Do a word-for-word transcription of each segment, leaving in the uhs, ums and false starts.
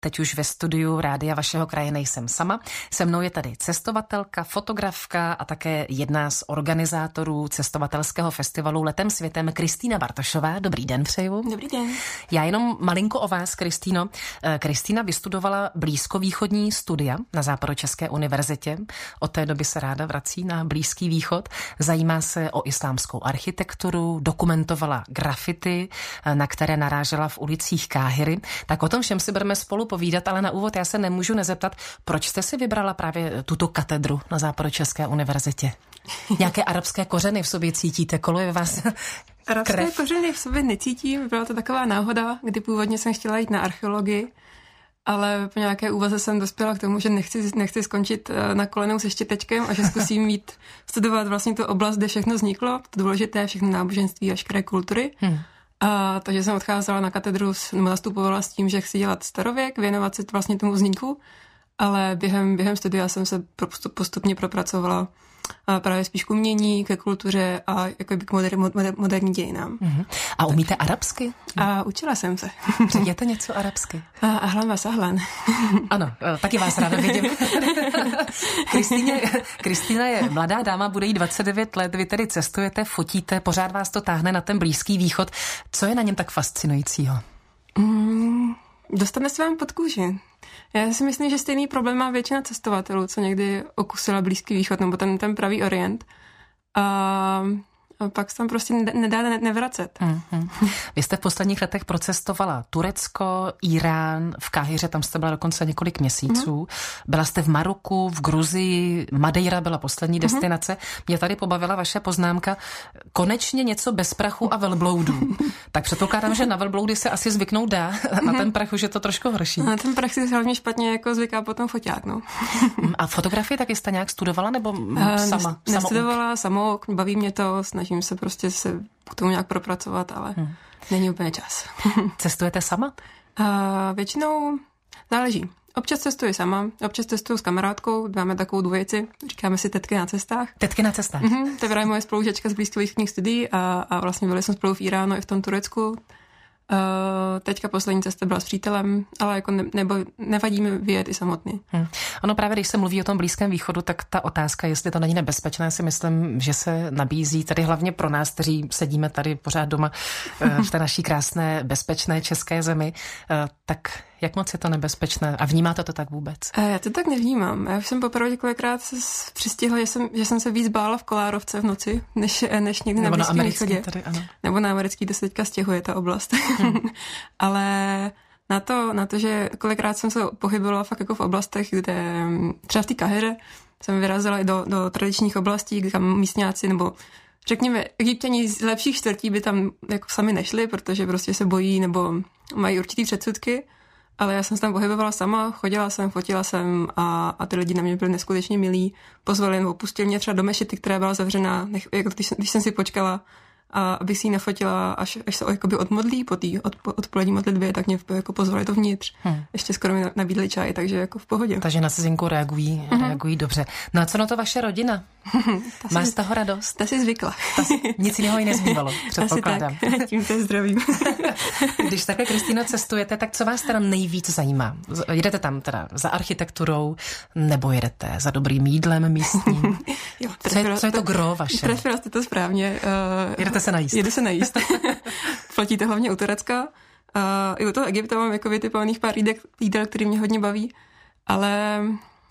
Teď už ve studiu Rádia vašeho kraje nejsem sama. Se mnou je tady cestovatelka, fotografka a také jedna z organizátorů cestovatelského festivalu Letem světem Kristýna Bartošová. Dobrý den přeju. Dobrý den. Já jenom malinko o vás, Kristýno. Kristýna vystudovala blízkovýchodní studia na Západočeské univerzitě. Od té doby se ráda vrací na Blízký východ. Zajímá se o islámskou architekturu, dokumentovala grafity, na které narážela v ulicích Káhiry. Tak o tom všem si budeme spolu povídat, ale na úvod já se nemůžu nezeptat, proč jste si vybrala právě tuto katedru na Západočeské univerzitě? Nějaké arabské kořeny v sobě cítíte? Koluje vás Arabské krev? kořeny v sobě necítím, byla to taková náhoda, kdy původně jsem chtěla jít na archeologii, ale po nějaké úvaze jsem dospěla k tomu, že nechci, nechci skončit na kolenou se štětečkem a že zkusím mít studovat vlastně tu oblast, kde všechno vzniklo, to důležité, všechno náboženství, veškeré kultury. Hmm. A takže jsem odcházela na katedru, nebo nastupovala s tím, že chci dělat starověk, věnovat se vlastně tomu vzniku, ale během, během studia jsem se postupně propracovala právě spíš k umění, ke kultuře a jako k moder, moder, moderní dějinám. Uh-huh. A umíte arabsky? A učila jsem se. Řekněte něco arabsky. A ahlan wa sahlan. Ano, taky vás ráda vidím. Kristýna je mladá dáma, bude jí dvacet devět let, vy tedy cestujete, fotíte, pořád vás to táhne na ten Blízký východ. Co je na něm tak fascinujícího? Mm, dostane se vám pod kůži. Já si myslím, že stejný problém má většina cestovatelů, co někdy okusila Blízký východ, nebo ten, ten pravý orient. A, a pak se tam prostě nedá ne, nevracet. Mm-hmm. Vy jste v posledních letech procestovala Turecko, Irán, v Káhiře, tam jste byla dokonce několik měsíců. Mm-hmm. Byla jste v Maroku, v Gruzii, Madeira byla poslední mm-hmm. destinace. Mě tady pobavila vaše poznámka, konečně něco bez prachu a velbloudů. Tak předpokládám, že na velbloudy se asi zvyknout dá, na ten prach už je to trošku horší. Na ten prach si hlavně špatně jako zvyká potom foťák, no. A fotografii taky jste nějak studovala, nebo sama? Uh, nestudovala, samouk, baví mě to, snažím se prostě se k tomu nějak propracovat, ale hmm. není úplně čas. Cestujete sama? Uh, většinou záleží. Občas cestuji sama, občas cestuju s kamarádkou, máme takovou dvojici, říkáme si tetky na cestách. Tetky na cestách? Mm-hmm, to je právě moje spolužečka z blízkovýchodních studií a, a vlastně byli jsme spolu v Iránu i v tom Turecku. Uh, teďka poslední cesta byla s přítelem, ale jako ne, nebo nevadí mi vyjet i samotný. Hmm. Ano, právě když se mluví o tom Blízkém východu, tak ta otázka, jestli to není nebezpečné, si myslím, že se nabízí tady hlavně pro nás, kteří sedíme tady pořád doma v té naší krásné, bezpečné české zemi. Tak jak moc je to nebezpečné? A vnímáte to tak vůbec? Já to tak nevnímám. Já už jsem poprvé několikrát se přistihla, že jsem, že jsem se víc bála v Kolárovce v noci, než, než někdy Nebo na Blízkém východě. Tady, ano. Nebo na americký, to se teďka stěhuje ta oblast. Hmm. Ale na to, na to, že kolikrát jsem se pohybovala fakt jako v oblastech, kde třeba v té Káhiře jsem vyrazila i do, do tradičních oblastí, kam místňáci nebo řekněme, Egypťani z lepších čtvrtí by tam jako sami nešli, protože prostě se bojí nebo mají určitý předsudky. Ale já jsem se tam pohybovala sama, chodila jsem, fotila jsem a, a ty lidi na mě byli neskutečně milí. Pozvali nebo pustili mě třeba do mešity, která byla zavřená, nech, jako když, když jsem si počkala, a abych si ji nafotila, až, až se jakoby odmodlí po té od, odpolední modlitbě, tak mě jako pozvali dovnitř. Hmm. Ještě skoro mi nabídli čaj, takže jako v pohodě. Takže na cizinku reagují, mm-hmm. reagují dobře. No a co na to vaše rodina? Máš z toho radost? Ta si zvykla. Ta si, nic jiného jí nezbývalo, předpokládám. Asi tak, tím to zdravím. Když takhle, Kristýno, cestujete, tak co vás teda nejvíc zajímá? Jedete tam teda za architekturou, nebo jedete za dobrým jídlem místním? Jo, co, je, co je to gro vaše? Trefila jste to správně. Uh, jedete se najíst. Jede se najíst. Platíte hlavně u Turecka. Uh, I u toho Egypta mám jako vytipovaných pár jídel, jídel, který mě hodně baví, ale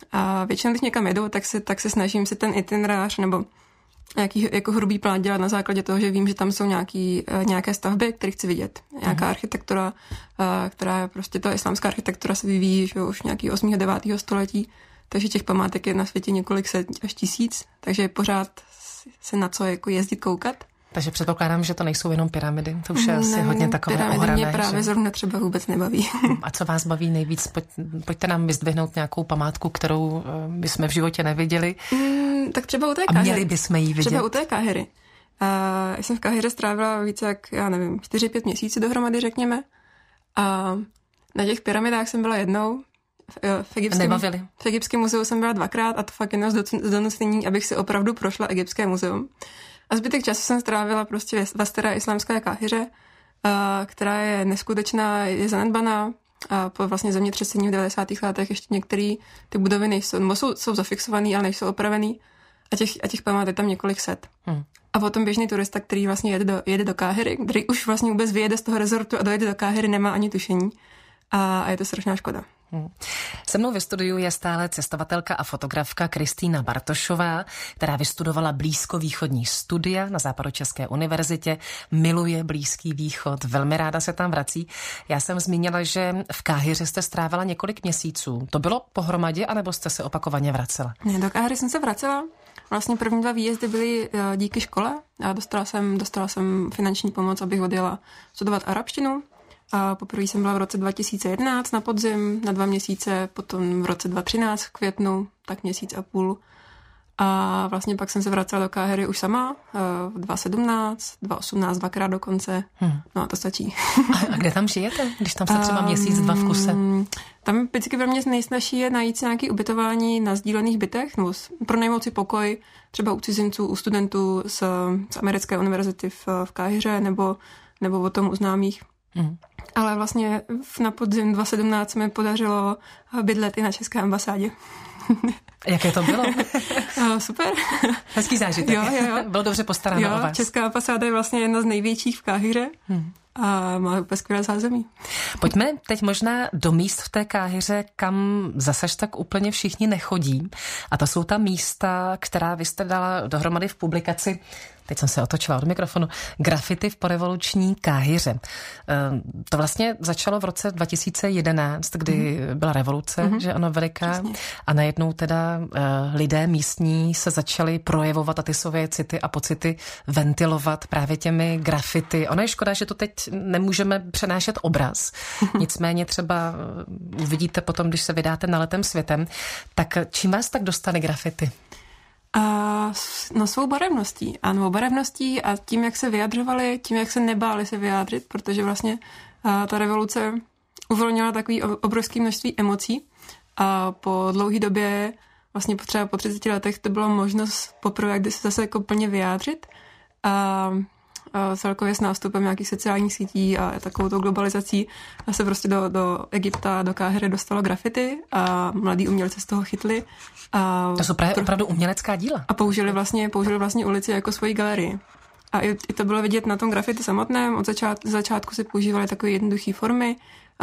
a většinou, když někam jedu, tak se, tak se snažím si ten itinerář nebo nějaký jako hrubý plán dělat na základě toho, že vím, že tam jsou nějaký, nějaké stavby, které chci vidět. Nějaká uh-huh. architektura, která je prostě ta islámská architektura se vyvíjí že už nějaký osmého devátého století, takže těch památek je na světě několik set až tisíc, takže pořád se na co jako jezdit koukat. Takže předpokládám, že to nejsou jenom pyramidy, to už je asi ne, hodně takové pyramidy ohrané. Mě právě že? Zrovna třeba vůbec nebaví. A co vás baví nejvíc? Pojď, pojďte nám vyzdvihnout nějakou památku, kterou bychom v životě neviděli. Mm, tak třeba u té Káhiry. A měli bychom ji vidět. Třeba u té Káhiry. Uh, já jsem v Káhiře strávila více jak, já nevím, čtyři pět měsíců dohromady, řekněme. A na těch pyramidách jsem byla jednou. V, v, egyptském, v egyptském muzeu jsem byla dvakrát a to fakt jenom z donocení, abych si opravdu prošla egyptské muzeum. A zbytek času jsem strávila prostě ve staré islámské Káhiře, která je neskutečná, je zanedbaná, a po vlastně zemětřesení v devadesátých letech ještě některé ty budovy nejsou, nebo jsou, jsou zafixované, ale nejsou opravený a těch, a těch památek tam několik set. Hmm. A potom běžný turista, který vlastně jede do, jede do Káhiry, který už vlastně vůbec vyjede z toho rezortu a dojede do Káhiry, nemá ani tušení a, a je to strašná škoda. Hmm. Se mnou ve studiu je stále cestovatelka a fotografka Kristýna Bartošová, která vystudovala blízkovýchodní studia na Západočeské univerzitě, miluje Blízký východ, velmi ráda se tam vrací. Já jsem zmínila, že v Káhiře jste strávila několik měsíců. To bylo pohromadě, anebo jste se opakovaně vracela? Ne, do Káhiry jsem se vracela. Vlastně první dva výjezdy byly díky škole a dostala jsem, dostala jsem finanční pomoc, abych odjela studovat arabštinu. A poprvé jsem byla v roce dva tisíce jedenáct na podzim, na dva měsíce, potom v roce dva tisíce třináct v květnu, tak měsíc a půl. A vlastně pak jsem se vracela do Káhiry už sama, v dva tisíce sedmnáct, dva tisíce osmnáct, dvakrát dokonce. Hmm. No a to stačí. A kde tam žijete, když tam jste třeba měsíc, dva v kuse? Um, tam vždycky pro mě nejsnažší je najít si nějaké ubytování na sdílených bytech, nebo pronajmout si pokoj, třeba u cizinců, u studentů z, z americké univerzity v, v Káhiře, nebo, nebo o tom u známých. Hmm. Ale vlastně na podzim dva tisíce sedmnáct mi podařilo bydlet i na české ambasádě. Jaké to bylo? Super. Hezký zážitek. Jo, jo, jo. Bylo dobře postaráno jo, o vás. Česká ambasáda je vlastně jedna z největších v Káhiře. Hmm. A má úplně skvělé zázemí. Pojďme teď možná do míst v té Káhiře, kam zasaž tak úplně všichni nechodí. A to jsou ta místa, která vy jste dala dohromady v publikaci, teď jsem se otočila od mikrofonu, Grafity v porevoluční Káhiře. To vlastně začalo v roce dva tisíce jedenáct, kdy mm. byla revoluce, mm-hmm. že ano, veliká. Přesně. A najednou teda lidé místní se začali projevovat a ty své city a pocity ventilovat právě těmi grafity. Ono je škoda, že to teď nemůžeme přenášet obraz. Nicméně třeba uvidíte potom, když se vydáte na letem světem, tak čím vás tak dostane grafity? A no svou barevností. Ano, barevností a tím, jak se vyjadřovali, tím, jak se nebáli se vyjádřit, protože vlastně a, ta revoluce uvolnila takový obrovské množství emocí a po dlouhé době, vlastně třeba po třiceti letech, to byla možnost poprvé, kdy se zase jako plně vyjádřit a, a celkově s nástupem nějakých sociálních sítí a takovou tou globalizací a se prostě do, do Egypta, do Káhiry dostalo grafity a mladí umělci z toho chytli. A to jsou právě pro... opravdu umělecká díla. A použili vlastně, použili vlastně ulici jako svoji galerii. A i, i to bylo vidět na tom grafity samotném. Od začát, začátku se používaly takové jednoduché formy,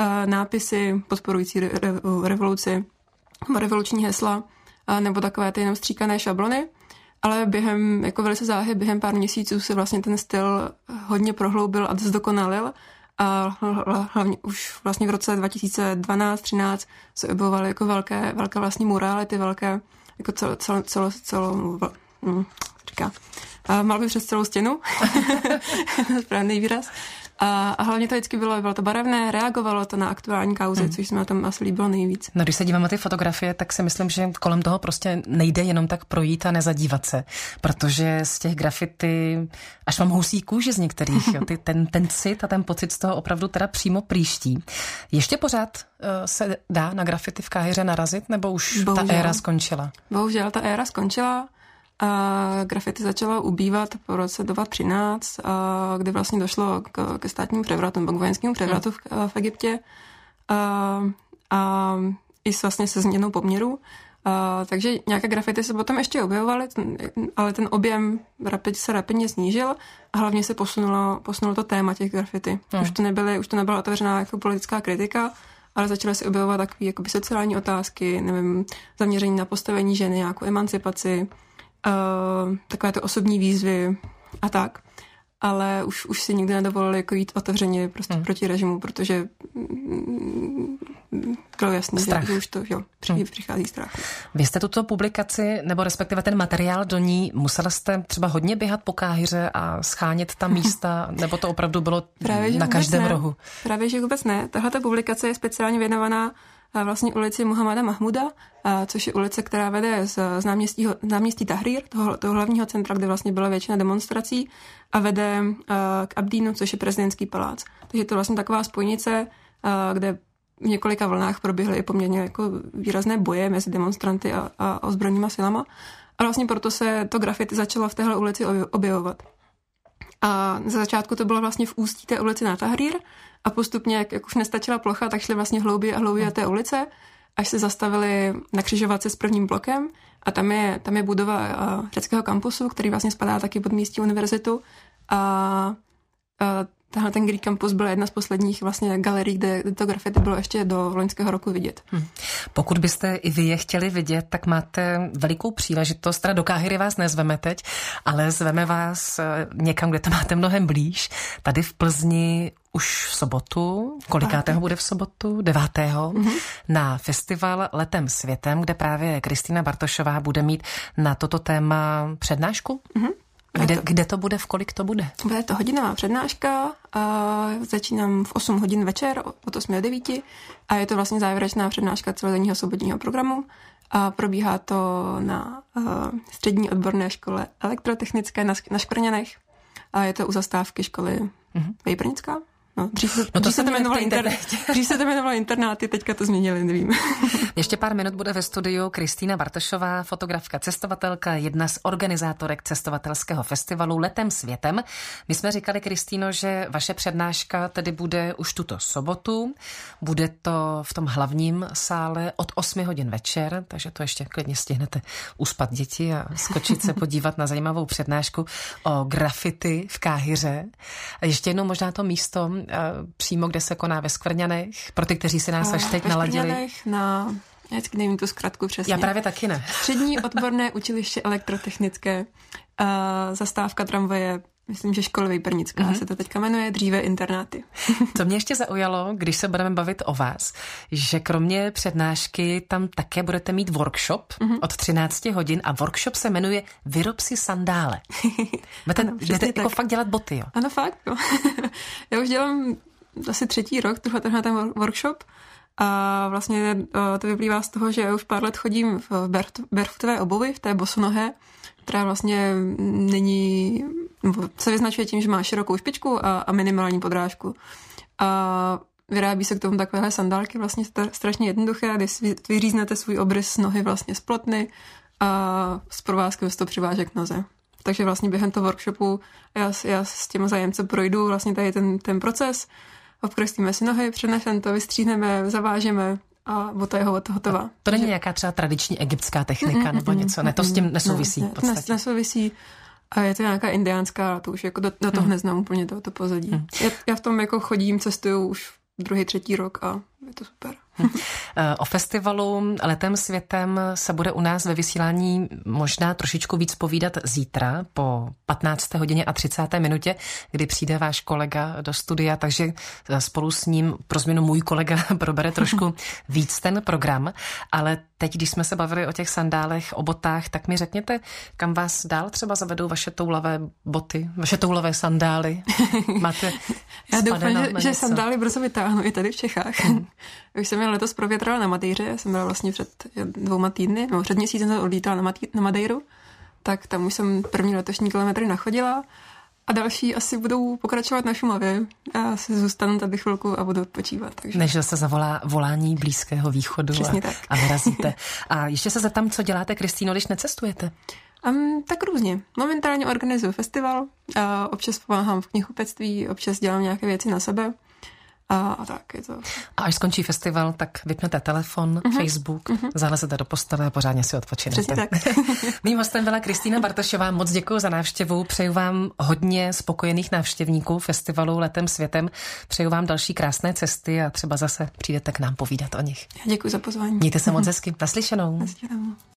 nápisy podporující re, re, revoluci, revoluční hesla, nebo takové ty jenom stříkané šablony. Ale během, jako velice záhy, během pár měsíců se vlastně ten styl hodně prohloubil a zdokonalil. A hlavně už vlastně v roce dva tisíce dvanáct třináct se objevovaly jako velké, velké vlastně murály, ty velké, jako celo, celo, celo, celo hm, říká, a mal by přes celou stěnu, správný výraz. A, a hlavně to vždycky bylo, bylo to barevné, reagovalo to na aktuální kauzy, hmm. což se mi na tom asi líbilo nejvíc. No, když se díváme na ty fotografie, tak si myslím, že kolem toho prostě nejde jenom tak projít a nezadívat se, protože z těch grafity až mám husí kůži z některých, jo, ty, ten, ten cit a ten pocit z toho opravdu teda přímo prýští. Ještě pořád uh, se dá na grafity v Káhiře narazit, nebo už Bohužel. ta éra skončila? Bohužel ta éra skončila. A grafity začala ubývat po roce dva tisíce třináct, kdy vlastně došlo k, ke státnímu převratu, k vojenskému převratu v, v Egyptě a, a i vlastně se změnou poměru. A, takže nějaké grafity se potom ještě objevovaly, ale ten objem rapid, se rapidně snížil a hlavně se posunulo, posunulo to téma těch grafity. Hmm. Už to nebyly, už to nebyla otevřená jako politická kritika, ale začaly se objevovat takové jakoby sociální otázky, nevím, zaměření na postavení ženy, nějakou emancipaci, Uh, takové ty osobní výzvy a tak. Ale už, už si nikdy nedovolili jako jít otevřeně prostě hmm. proti režimu, protože mm, bylo jasný, že, že už to jo, hmm. přichází strach. Vy jste tuto publikaci, nebo respektive ten materiál do ní, musela jste třeba hodně běhat po Káhiře a schánět ta místa, nebo to opravdu bylo Právě, na každém ne. rohu? Právě, že vůbec ne. Tahle publikace je speciálně věnovaná vlastně ulici Muhammada Mahmuda, což je ulice, která vede z náměstí, náměstí Tahrir, toho, toho hlavního centra, kde vlastně byla většina demonstrací, a vede k Abdínu, což je prezidentský palác. Takže to je vlastně taková spojnice, kde v několika vlnách proběhly poměrně jako výrazné boje mezi demonstranty a, a ozbrojenýma silama. A vlastně proto se to grafity začalo v téhle ulici objevovat. A za začátku to bylo vlastně v ústí té ulici na Tahrir a postupně, jak, jak už nestačila plocha, tak šli vlastně hlouběji a hlouběji na té ulice, až se zastavili na křižovatce s prvním blokem a tam je, tam je budova řeckého kampusu, který vlastně spadá taky pod místní univerzitu a, a tahle ten Greek Campus byl jedna z posledních vlastně galerií, kde to graffiti bylo ještě do loňského roku vidět. Hmm. Pokud byste i vy je chtěli vidět, tak máte velikou příležitost. Teda do Káhiry vás nezveme teď, ale zveme vás někam, kde to máte mnohem blíž. Tady v Plzni už v sobotu, kolikátého bude v sobotu? Devátého Mm-hmm. Na festival Letem světem, kde právě Kristýna Bartošová bude mít na toto téma přednášku. Mm-hmm. Kde, to, kde to bude, v kolik to bude? Bude to hodinová přednáška, a začínám v osm hodin večer, od osmi do devíti a je to vlastně závěrečná přednáška celodenního sobotního programu a probíhá to na uh, střední odborné škole elektrotechnické na, na Škvrňanech a je to u zastávky školy mm-hmm. Vejprnická. No, dřív se, no to, se to jmenovalo internet. Dřív se to jmenovalo internáty, teďka to změnili, nevím. Ještě pár minut bude ve studiu Kristýna Bartošová, fotografka, cestovatelka, jedna z organizátorek cestovatelského festivalu Letem světem. My jsme říkali, Kristýno, že vaše přednáška tedy bude už tuto sobotu. Bude to v tom hlavním sále od osmi hodin večer, takže to ještě klidně stihnete uspat děti a skočit se podívat na zajímavou přednášku o graffiti v Káhiře. A ještě jednou možná to místo přímo, kde se koná ve Skvrňanech, pro ty, kteří si nás až teď ve naladili. Na, já vždycky nevím tu zkratku přesně. Já právě taky ne. Střední odborné učiliště elektrotechnické, uh, zastávka tramvaje, myslím, že školy Vejprnická mm-hmm. se to teďka jmenuje, dříve internáty. To mě ještě zaujalo, když se budeme bavit o vás, že kromě přednášky tam také budete mít workshop mm-hmm. od třinácti hodin a workshop se jmenuje Vyrob si sandále. Budete, ano, jdete jako fakt dělat boty, jo? Ano, fakt. Jo. Já už dělám asi třetí rok, tuhle tenhle ten workshop a vlastně to vyplývá z toho, že já už pár let chodím v barefootové obuvi, v té bosonohé, která vlastně není, se vyznačuje tím, že má širokou špičku a, a minimální podrážku. A vyrábí se k tomu takovéhle sandálky, vlastně strašně jednoduché, když vyříznete svůj obrys z nohy vlastně z plotny a s provázkem se to přiváže k noze. Takže vlastně během toho workshopu já, já s těma zájemcem projdu vlastně tady ten, ten proces, obkreslíme si nohy, přeneseme to, vystříhneme, zavážeme a bota je hotová. To není nějaká třeba tradiční egyptská technika nebo něco? Ne, to s tím nesouvisí ne, v podstatě. Ne, nesouvisí a je to nějaká indiánská, to už jako do, do toho hmm. neznám úplně to, to pozadí. Hmm. Já, já v tom jako chodím, cestuju už druhý, třetí rok a je to super. Hmm. O festivalu Letem světem se bude u nás ve vysílání možná trošičku víc povídat zítra po patnácté hodině a třicáté minutě, kdy přijde váš kolega do studia, takže spolu s ním pro změnu můj kolega probere trošku víc ten program, ale teď, když jsme se bavili o těch sandálech, o botách, tak mi řekněte, kam vás dál třeba zavedou vaše toulavé boty, vaše toulavé sandály? Máte Já doufám, že, že sandály brzo vytáhnu i tady v Čechách. Hmm. Už jsem je letos provětrala na Madejře, jsem byla vlastně před dvouma týdny, no před měsícem jsem odlítala na, Matý, na Madejru, tak tam už jsem první letošní kilometry nachodila a další asi budou pokračovat na Šumavě. Já si zůstanu tady chvilku a budu odpočívat. Takže... Než se zavolá volání Blízkého východu a, a vyrazíte. A ještě se zeptám, co děláte, Kristýno, když necestujete? Um, tak různě. Momentálně organizuju festival, a občas pomáhám v knihkupectví, občas dělám nějaké věci na sebe. A, a tak je to. A až skončí festival, tak vypnete telefon, uh-huh. Facebook, uh-huh. zalezete do postele a pořádně si odpočinete. Přesně tak. Mým hostem byla Kristýna Bartošová. Moc děkuji za návštěvu. Přeju vám hodně spokojených návštěvníků festivalu Letem světem. Přeju vám další krásné cesty a třeba zase přijdete k nám povídat o nich. Děkuji za pozvání. Mějte se moc hezky. Naslyšenou. Naslyšenou.